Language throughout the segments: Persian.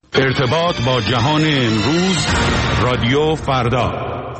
ارتباط با جهان امروز، رادیو فردا.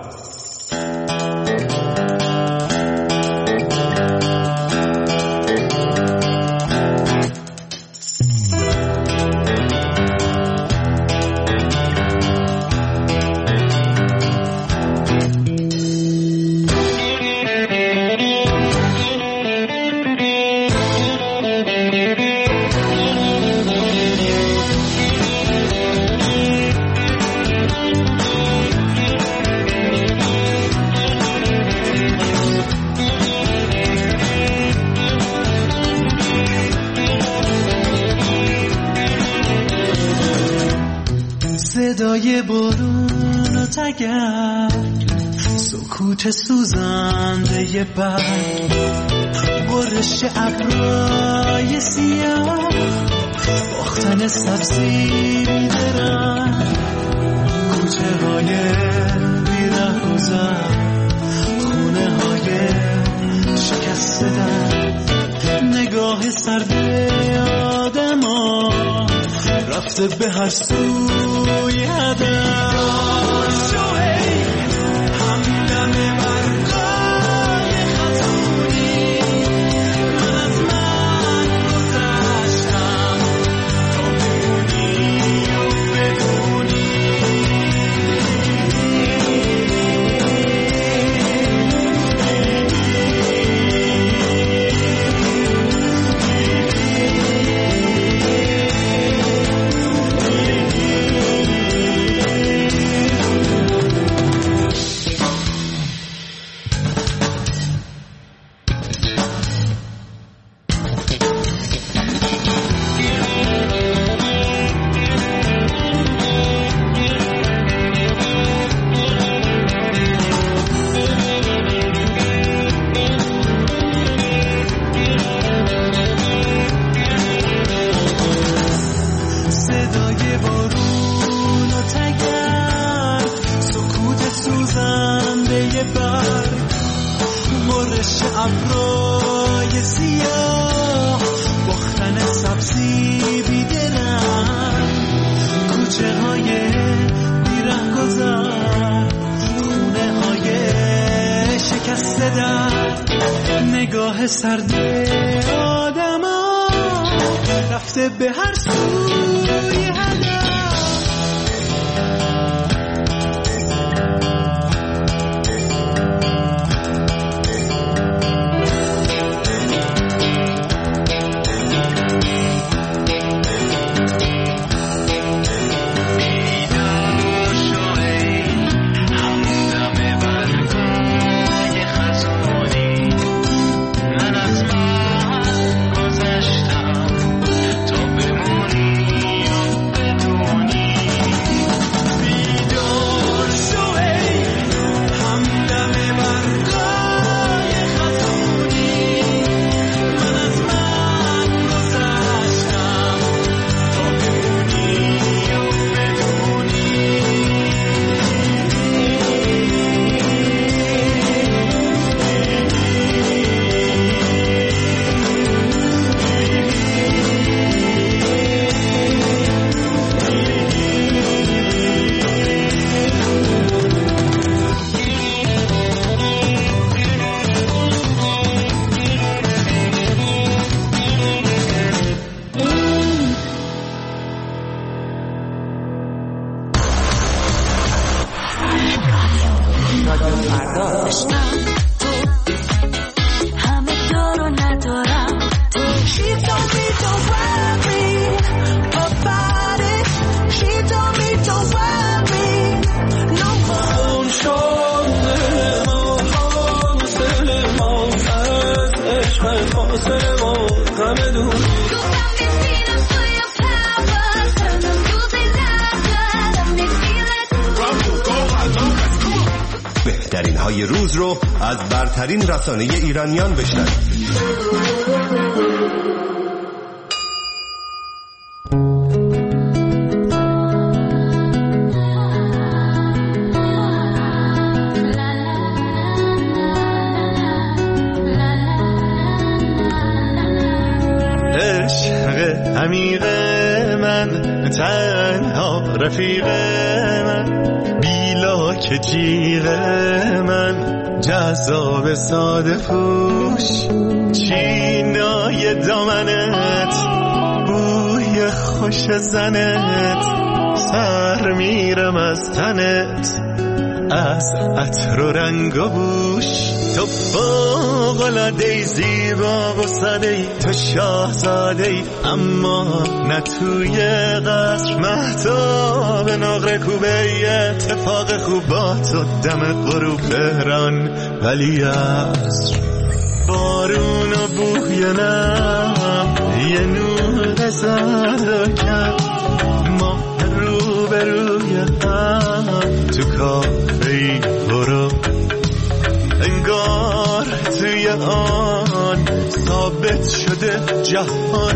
صدای بارون و تگرگ، سکوت سوزنده برگ، برش ابرای سیاه، باختن سبزی درنگ، کوچه های بیره گذر، خونه های شکسته در، نگاه سرد آدم ها رفته به هر سوی هدف. شوهی همدم برگای خطونی، من از من گذشتم تا بمونی و بدونی. ابرای سیاه، باختن سبزی بیدرنگ، کوچه های بیره گذر، خونه های شکسته در، نگاه سرد آدم ها رفته به هر سوی هدف. بهترین های روز رو از برترین رسانه ایرانیان بشنوید. عشق عمیق من من، تنها رفیق من، بیلا که جیغ من، جذاب ساده پوش، چینای دامنت، بوی خوش زنت، سر میرم از تنت، از عطر و رنگ و بوش. تو فوق‌العاده‌ای، زیبا و ساده‌ای، تو شاهزاده‌ای، اما نه توی قصر. مهتاب نقره کوبه، اتفاق خوب با تو دم غروب تهران ولی عصر. بارون و بوی نم، یه نور زرد و کم، ما روبروی هم تو کافه‌ای برو. انگار توی آن ثابت شده جهان،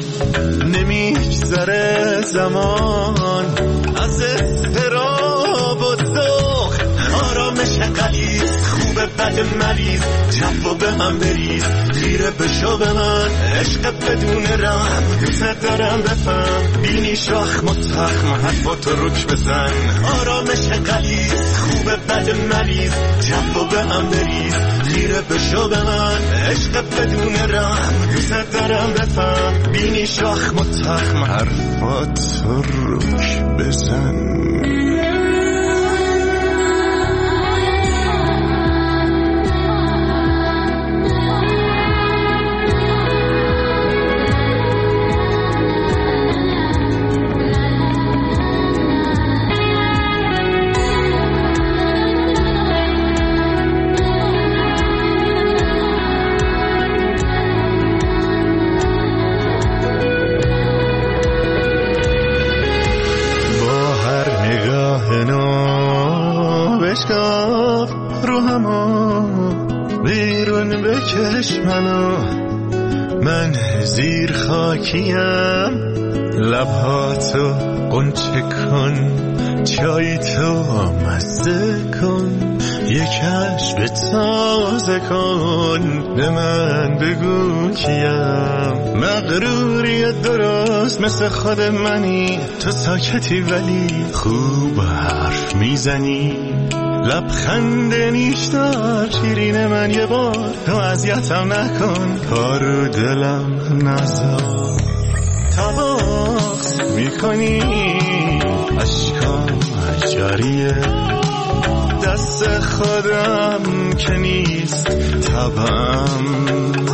نمیگذره زمان از اضطراب و ذوق. آرامش غلیظ، خوبه بد مریض، جف و به هم بریز، خیره بشو به من، عشق بدون رحم، دوست دارم بفهم، بینی شاخ متخم، حرفاتو رک بزن. آرامش غلیظ، خوبه بد مریض، جف و به هم بریز، خیره بشو به من، عشق بدون رحم، دوست دارم بفهم، بینی شاخ متخم، حرفاتو رک بزن. رو همو بیرون بکش منو، من زیر خاکیم، لبهاتو قنچه کن، چای تو مزه کن، یک کشف تازه کن، به من بگو کیم. مغروری درست مثل خود منی، تو ساکتی ولی خوب حرف میزنی، لبخند نیشدار شیرین من، یه بار تو اذیتم نکن، کارو دلم نذار. تباخت میکنی اشکام جاریه، دست خودم که نیست تبم.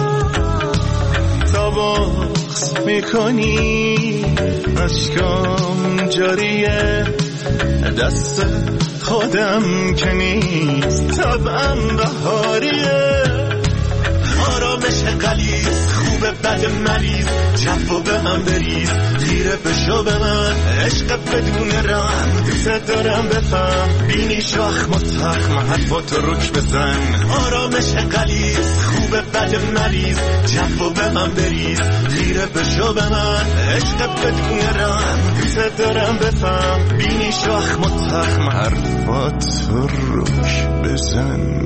تباخت میکنی اشکام جاریه، دست خودم که نیست طبعم بهاریه. آرامش غلیظ، خوبه بد مریض، جف و به هم بریز، خیره بشو به من، عشق بدون رحم، دوست دارم بفهم، بینی شاخ متخم، حرفاتو رک بزن. آرامش غلیظ، خوبه بد مریض، جف و به هم بریز، خیره بشو به من، عشق بدون رحم، دوست دارم بفهم، بینی شاخ متخم، حرفاتو رک بزن.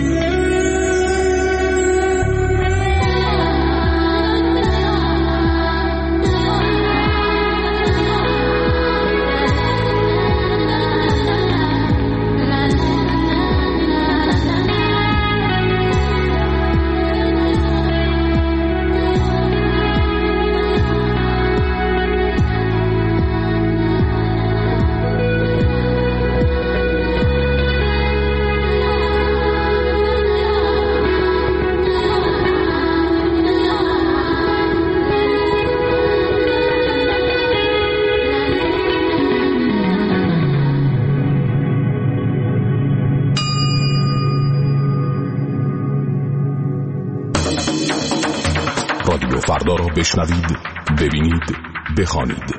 رادیو فردا را بشنوید، ببینید، بخوانید.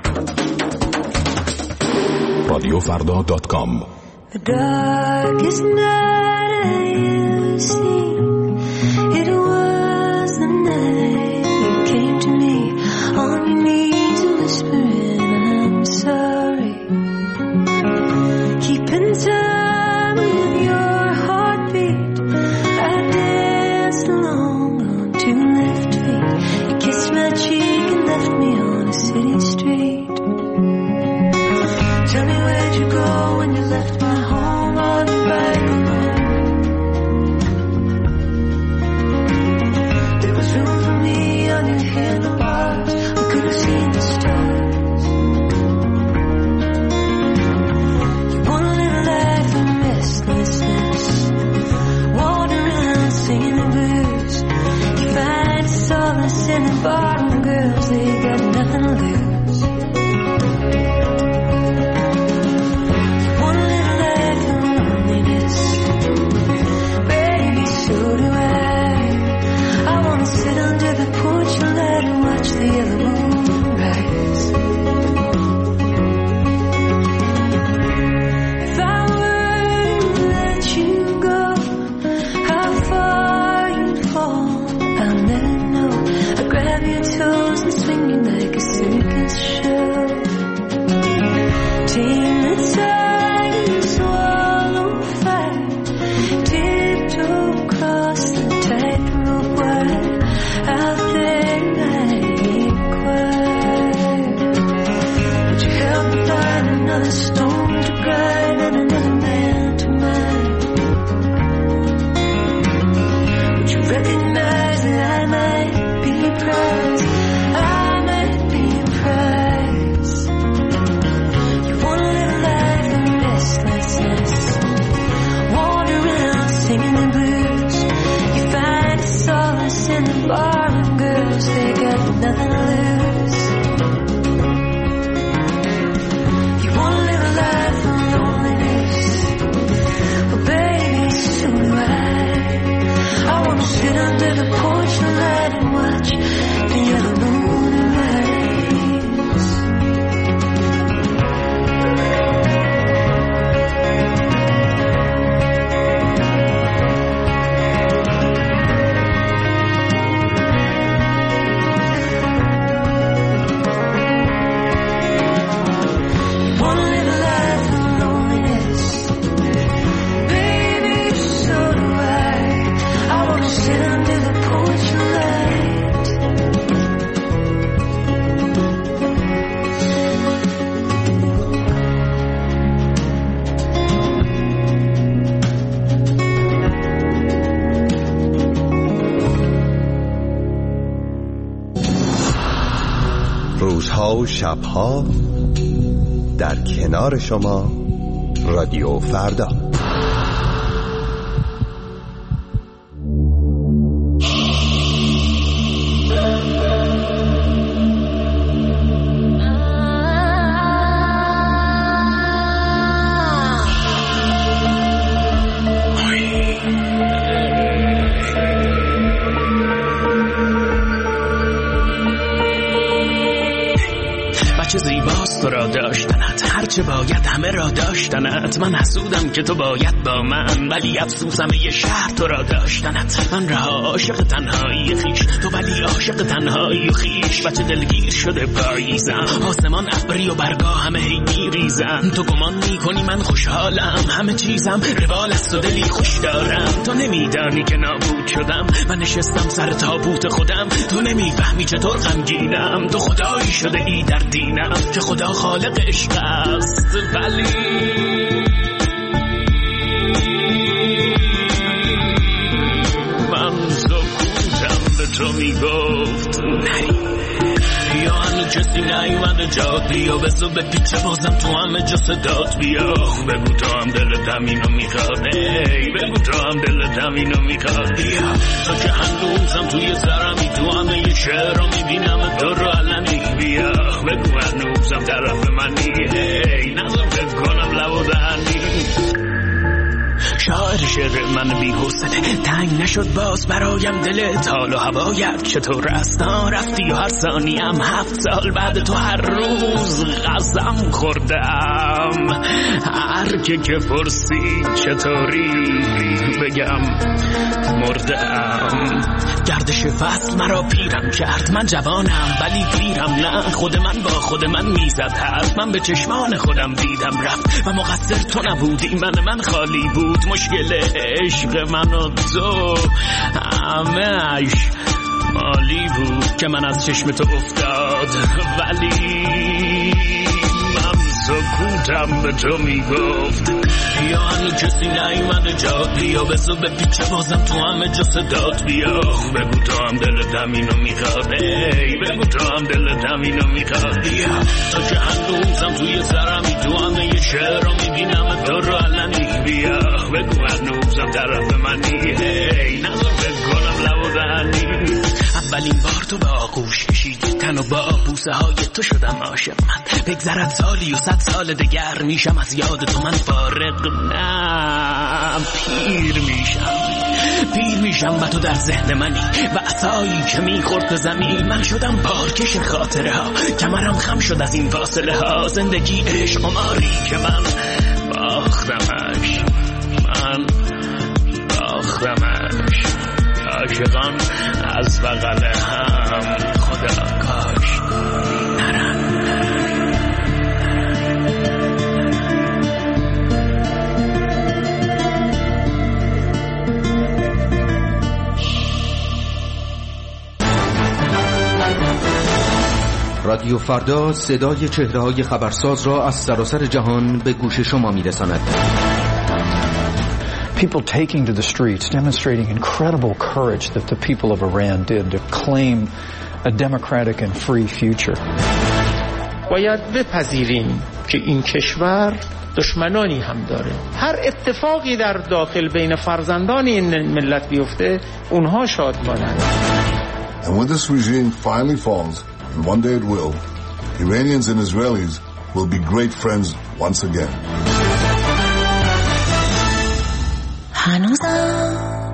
radiofrda.com. The darkest night you seen, it was the night you came to me on your knees whispering I'm sorry, keeping time with your heartbeat. I danced along on two left feet, you kissed my cheek and left me on a city street. روزها و شبها در کنار شما رادیو فردا. تو را داشتنت هرچه باید همه را داشتنت. من حسودم که تو باید با من، ولی افسوسم یه شهر تو را داشتنت. من رها عاشق تنهایی خیش، تو ولی عاشق تنهایی خیش. بچه دلگیر شده پاییزم، آسمان ابری و برگا همه هی میریزن. تو گمان میکنی من خوشحالم، همه چیزم روال است و دلی خوش دارم. تو نمیدانی که نابود شدم، من نشستم سر تابوت خودم. تو نمیفهمی چطور غمگینم، تو خدایی شده ای در دینم که خدا خالق عشق است. ولی من سکوتم به تو میگفت نری، یا هنو کسی نیومده جاد بیا. بزو به پیچه بازم تو همه جا صدات بیا. بگو تو هم دلتم اینو میخواد، بگو تو هم دلتم اینو میخواد. بیا تو که هنوزم توی سرمی، تو همه یه شعر رو میبینم تو رو علنی. بیا بگو هنوزم طرف منی، نظر فکر کنم لب و دهنی. شاعر شعر من بی حوصله، تنگ نشد باز برایم دلت. حال و هوایت چطور است؟ رفتی و هر ثانیم 7 سال بعد تو هر روز غزم خوردم. هر که پرسید چطوری بگم مردم. گردش فصل مرا پیرم کرد، من جوانم ولی پیرم نه. خود من با خود من میزد حرف، من به چشمان خودم دیدم رفت. و مقصر تو نبودی، من خالی بود. مشکل عشق من و تو همه‌اش مالی بود که من از چشم تو افتاد. ولی من سکوتم به تو میگفت یا هنو کسی نیومده جاد بیا. بزو به پیچه بازم تو همه جا صدات بیا. بگو تو هم دلتم اینو میخواد، بگو تو هم دلتم اینو میخواد. بیا تو که هنوزم توی سرمی، تو همه یه شعر رو میبینم تو رو علنی. بیا بگو هنوزم طرف منی، نظر فکر کنم لب و دهنی. اولین بار تو به آغوش کشیدی تن و با بوسه های تو شدم عاشق. من بگذرد سالی و 100 سال دگر میشم از یاد تو من فارغ. نه پیر میشم و تو در ذهن منی و عصایی که میخورد به زمین. من شدم بارکش خاطره ها، کمرم خم شد از این فاصله ها. زندگی عشق قماری که من باختمش، من باختمش. عاشقان از بغل هم خدا کاش نرن. رادیو فردا صدای چهره‌های خبرساز را از سراسر جهان به گوش شما می‌رساند. People taking to the streets, demonstrating incredible courage that the people of Iran did to claim a democratic and free future. باید بپذیریم که این کشور دشمنانی هم داره. هر اتفاقی در داخل بین فرزندان این ملت بیفته اونها شادمانند. And when this regime finally falls, and one day it will, Iranians and Israelis will be great friends once again. هنوزم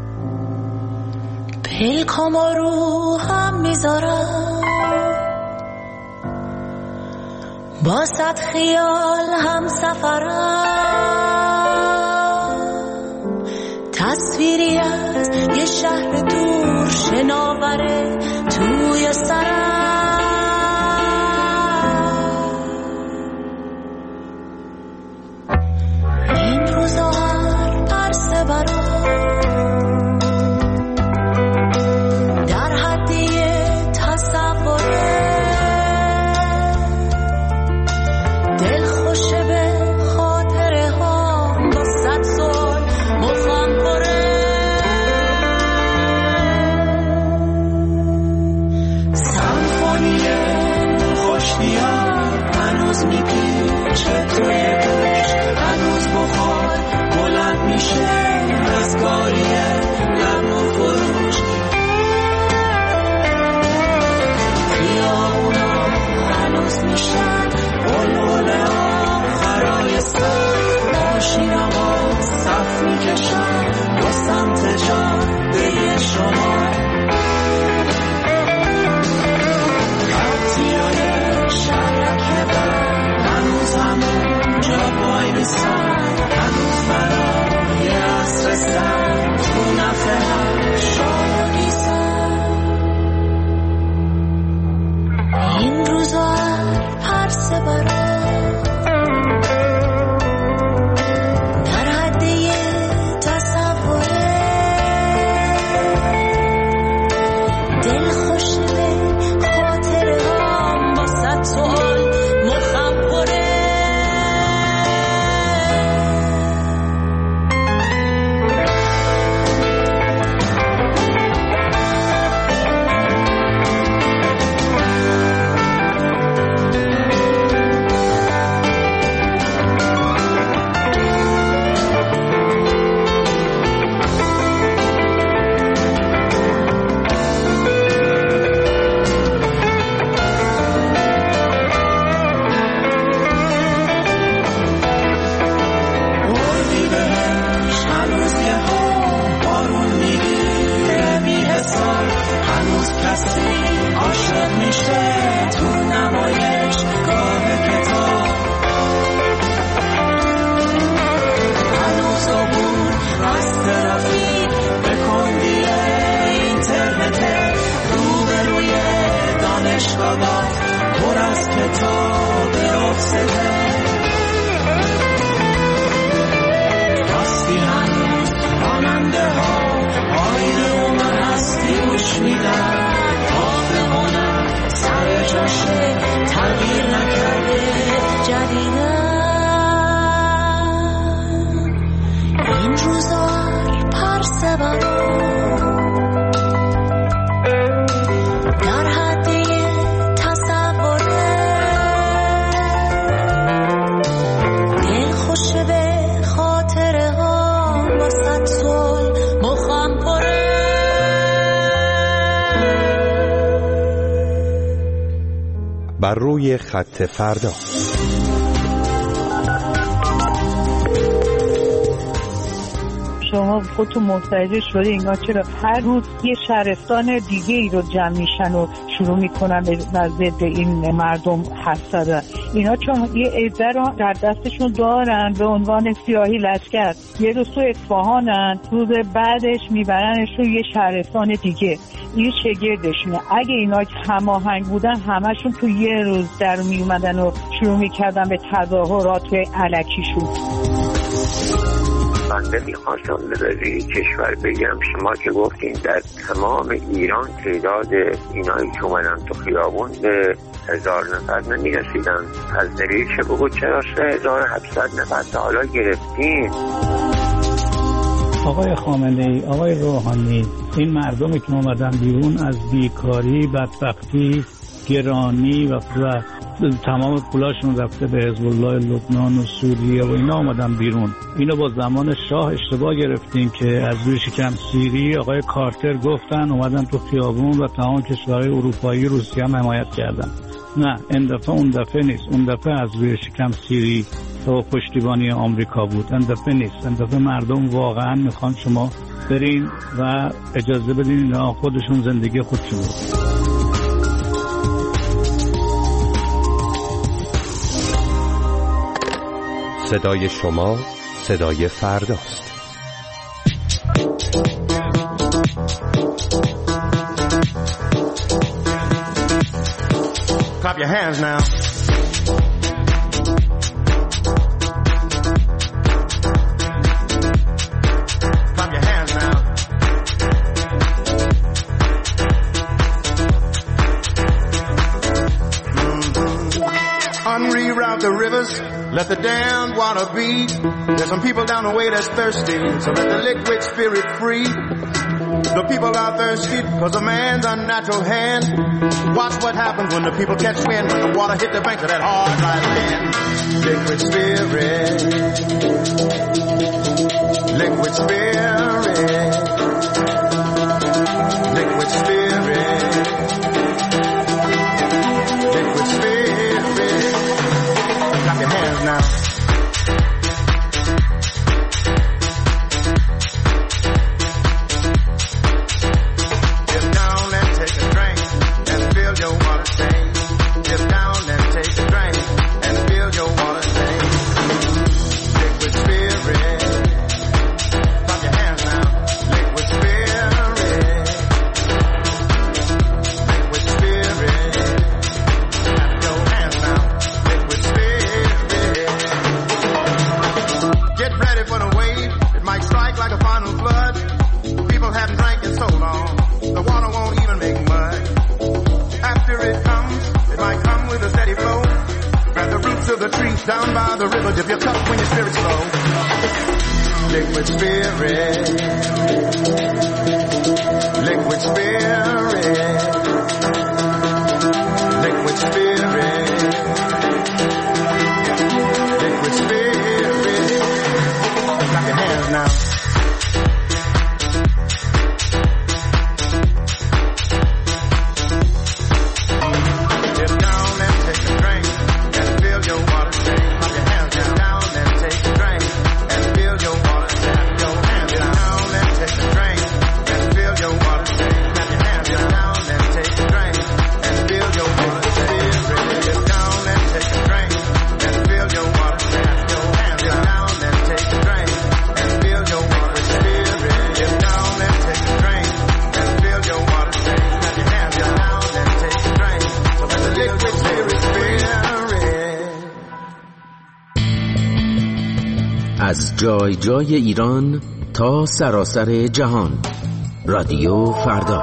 پلکام رو هم میذارم، با صد خیال هم سفرم. تصویری از یه شهر دور شناوره توی سرم. این روزا هر عرصه برام در حدی تصوره، دل خوشه به خاطره ها با 100 سال مخم پره. هنوز میپیچه توی گوش، هنوز بخار بلند میشه از کاریه لب و فروش. خیابونا هنوز میشن بلبله آخرای سر، ماشینما صف میکشن با سمت جاده شما. خطیای شرکه بر هنوز همون جا بای میسن، هنوز برای عصر سن تو نفه هم شاگیسن. این روزا هر سه برا در حده تصوره، دل خوش به خاطره هم با صد سوال مخم پره. بر روی خط فردا. شما خودتون متوجه شده انگار چرا هر روز یه شهرستان دیگه ای رو جمع میشن و شروع میکنن به ضد این مردم حرف زدن. اینا چون یه عده رو در دستشون دارن به عنوان سیاهی لشکر، یه روز تو اصفهانن، روز بعدش میبرنشون یه شهرستان دیگه. این شگردشونه. اگه اینا هماهنگ بودن همشون تو یه روز در میومدن و شروع میکردن به تظاهرات الکیشون. من نمیخواستم برای کشور بگم، شما که گفتین در تمام ایران تعداد اینایی که اومدن تو خیابون به 1000 نفر نمیرسیدن. از نریشه بگو چرا 3700 نفر تا حالا گرفتین؟ آقای خامنه‌ای، آقای روحانی، این مردمی که اومدن بیرون از بیکاری، بدبختی، گرانی و تمام پولاشون رفته به حزب الله لبنان و سوریه و اینا اومدن بیرون. اینو با زمان شاه اشتباه گرفتیم که از روی شکم سیری آقای کارتر گفتن اومدن تو خیابون و تمام کشورهای اروپایی روسیه هم حمایت کردن. نه، این دفعه اون دفعه نیست. اون دفعه از روی شکم سیری و پشتیبانی آمریکا بود. این دفعه نیست. این دفعه مردم واقعا میخوان شما برین و اجازه بدین اینا خودشون زندگی خودشون رو. صدای شما صدای فرداست. Clap your hands now. Clap your hands now. Unreroute the rivers. Let the damned water be. There's some people down the way that's thirsty, so let the liquid spirit free. The people are thirsty because of man's unnatural hand. Watch what happens when the people catch wind, when the water hit the bank of that hard, dry land. Liquid spirit, liquid spirit, liquid spirit, liquid spirit. Clap your hands now. Down by the river, dip your cup when your spirit's low. Liquid spirit, liquid spirit, liquid spirit, liquid spirit. Clap your hands now. از جای جای ایران تا سراسر جهان. رادیو فردا.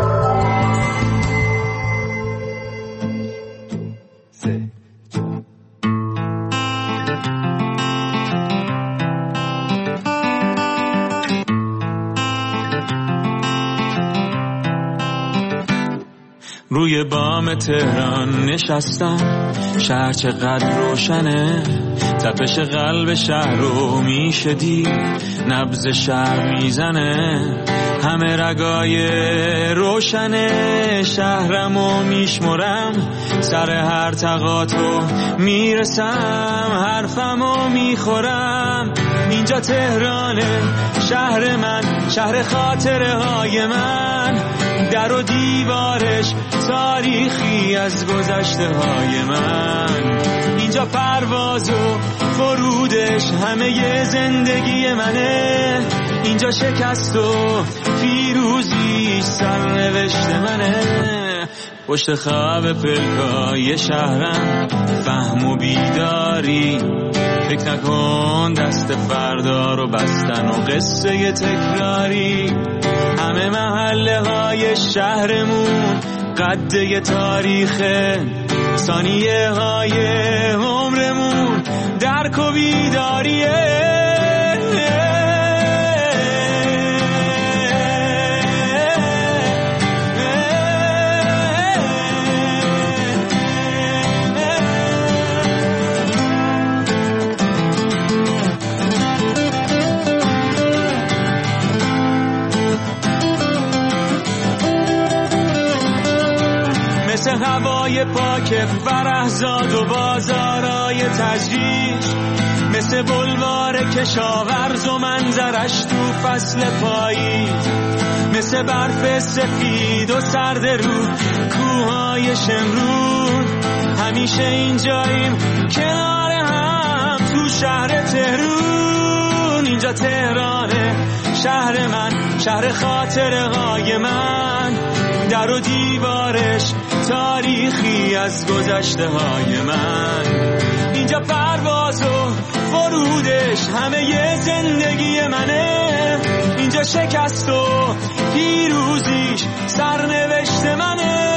روی بام تهران نشستم، شهر چقدر روشنه، تپش قلب شهر رو میشه دید، نبض شهر میزنه، همه رگای روشنه، شهرمو میشمرم، سر هر تقاطع میرسم، حرفمو میخورم، اینجا تهرانه، شهر من، شهر خاطره های من، در و دیوارش تاریخی از گذشته های من، اینجا پرواز و فرودش همه زندگی منه، اینجا شکست و پیروزی سرنوشت منه، پشت خواب پلکای شهرم فهم و بیداری، فکر نکن دست فردا رو بستن و قصه تکراری، همه محله های شهرمون قده تاریخه، ثانیه های عمرمون درک و بیداریه، مثل هوای پاک فرهزاد و بازارای تجریش، مثل بلوار کشاورز و منظرش تو فصل پاییز، مثل برف سفید و سرد رو کوههای شمرون، همیشه اینجاییم کنار هم تو شهر تهرون، اینجا تهرانه، شهر من، شهر خاطره های من، در و دیوارش تاریخی از گذشته های من، اینجا پرواز و فرودش همه زندگی منه، اینجا شکست و پیروزیش سرنوشت منه.